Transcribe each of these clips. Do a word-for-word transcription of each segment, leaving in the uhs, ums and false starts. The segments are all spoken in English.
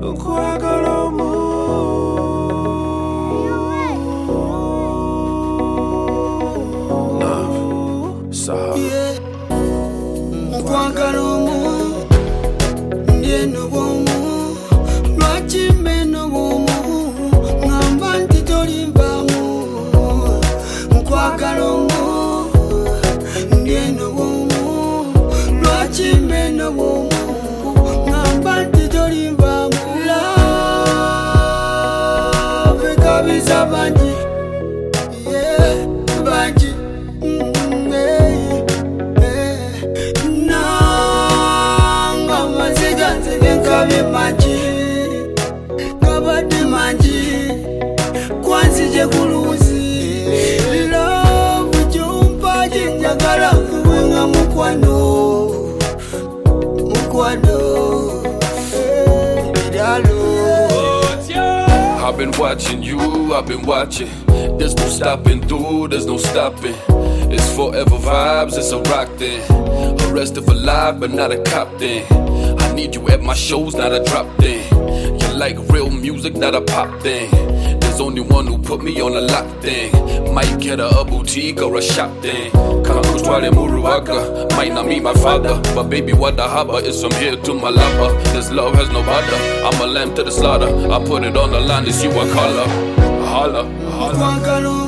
I've been watching you, I've been watching. There's no stopping through, there's no stopping. It's forever vibes, it's a rock thing. Arrested for life, but not a cop thing. I need you at my shows, not a drop thing. You like real music, not a pop thing. There's only one who put me on a lock thing. Might get a, a boutique or a shop thing. Can't Australia Muruaga, might not meet my father, but baby what the haba is from here to Malaba. This love has no bother, I'm a lamb to the slaughter. I put it on the line, it's you a color. Holla, holla.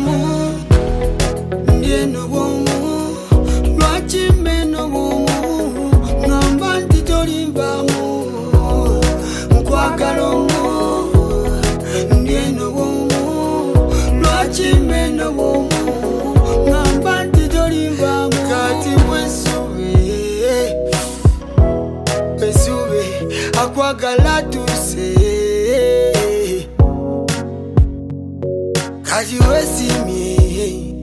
Akwagala tuse Kaji wesi mi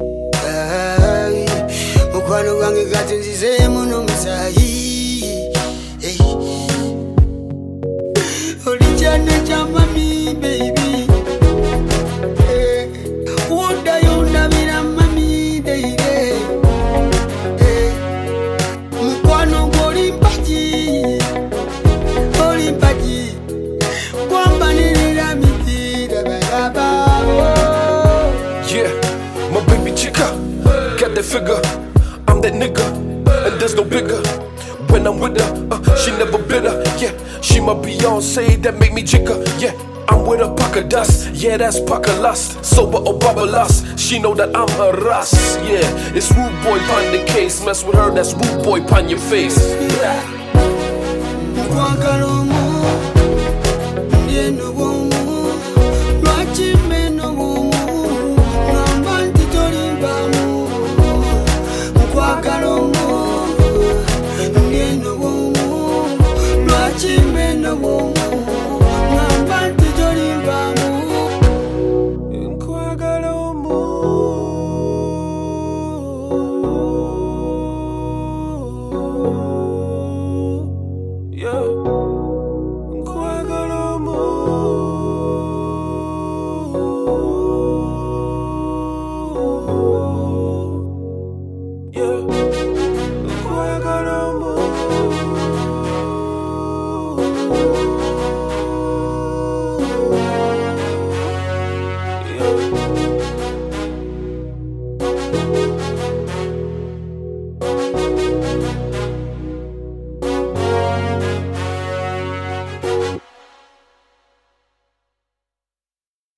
Mukwano wange kati nzize muno musayi Olijane chama mi baby Woda yonda mira mami deire Mukwano gori mpaji Yeah, my baby chica, got that figure, I'm that nigga, and there's no bigger. When I'm with her, uh, she never bitter. Yeah, she my Beyonce, that make me jigger. Yeah, I'm with her pocket dust. Yeah, that's pocket lust. Sober or babalas, she know that I'm her ras. Yeah, it's rude boy pon the case. Mess with her, that's rude boy pon your face. Yeah. No